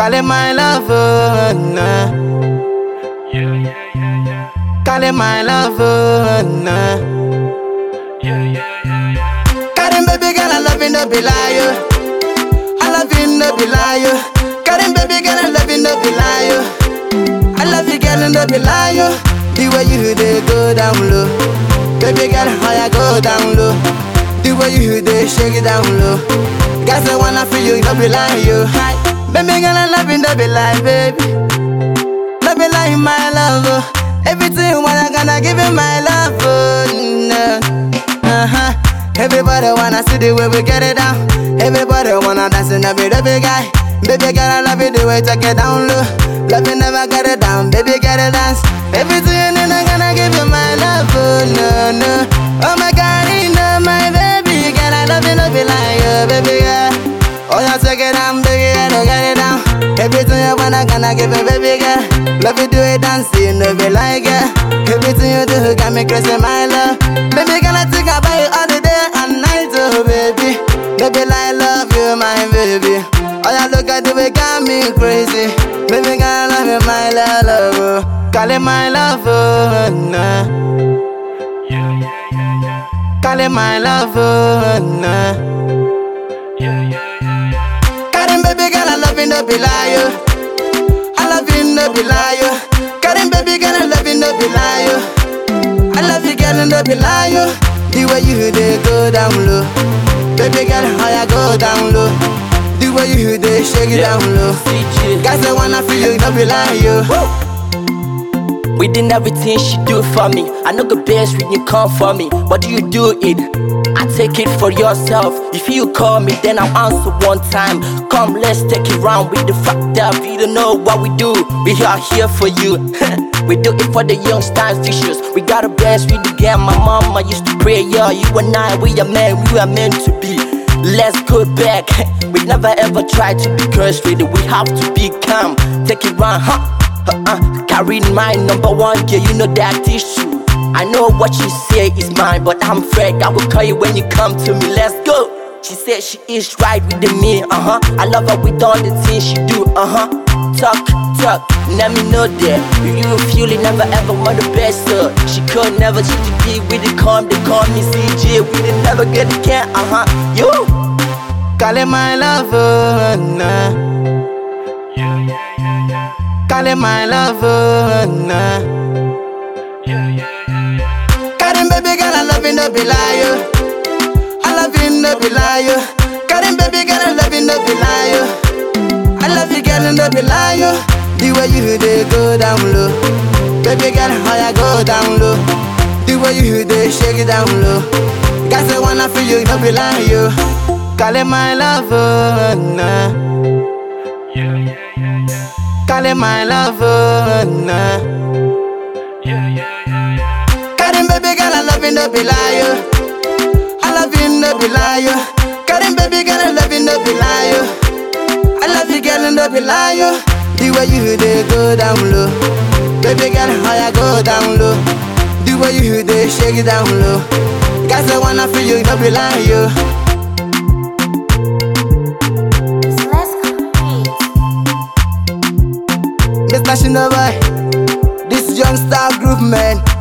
Call it my love, nah. Call it my love, nah. Karim baby girl, I love you, no be lie. I love you, no be lie. Karim baby girl, I love you, no be lie. I love you, girl, no be lie. The way you dey go down low, baby girl, how you go down low. The way you dey shake it down low, guys I wanna feel you, no be lie, you. Baby girl, I love you, no be lie, baby. No be lie, my love. Everything you want, I'm gonna give you my love, no. Everybody wanna see the way we get it down. Everybody wanna dance in a bit of big guy. Baby girl, I love you the way you take it down low. Love you never get it down, baby get it dance. Everything you need, I'm gonna give you my love, no, no. Oh my God, you know my baby girl, I love you, no be like baby girl. Oh yeah, take it down, baby girl, get it down. Everything you want, I'm gonna give you, baby girl. Love you do it dancing, no be like it. Everything you do got me crazy, my love. Baby girl, I think about you all the day and night, oh baby. Baby, I love you, my baby. Oh yeah, look at the way got me crazy. Baby girl, love you, my love. Call it my love, nah. Call it my love, nah. Karim baby girl, I love you, no be lie. I love you, no be lie. Karim baby girl, I love you, no be lie. I love you, girl, no be lie. The way you dey go down low, baby girl, how you go down low. The way you dey shake it down low, guys I wanna feel you, no be lie, you. Within everything she do for me, I know the best when you come for me. But do you do it? I take it for yourself. If you call me, then I'll answer one time. Come, let's take it round with the fact that you don't know what we do. We are here for you. We do it for the young stars fishes. We got a best with the game. My mama used to pray, yeah, you and I, we are men, we are meant to be. Let's go back. We never ever try to be cursed with it. We have to be calm. Take it round, carrying my number one, yeah, you know that issue. I know what you say is mine, but I'm afraid I will call you when you come to me. Let's go. She said she is right with me, I love her with all the things she do, Talk, let me know that you feel it, never ever want the best, She could never change the beat with the calm, they call me CJ. We didn't never get the can, you. Call it my love, nah. Call it my love, nah. Karim baby girl, I love you, no be lie. I love you, no be lie. Karim baby girl, I love you, no be lie. I love you, girl, no be lie. The way you dey go down low, baby girl, how you go down low. The way you dey shake it down low, guys I wanna feel you, no be lie, you. Call it my love, nah. Call it my love, nah. Karim baby girl, I love you, no be lie. I love you, no be lie. Karim baby girl, I love you, no be lie. I love you, girl, no be lie. The way you dey go down low, baby girl, how you go down low. The way you dey shake it down low, guys I wanna feel you, no be lie, you. Mr. Shinoboy, this young star group, man.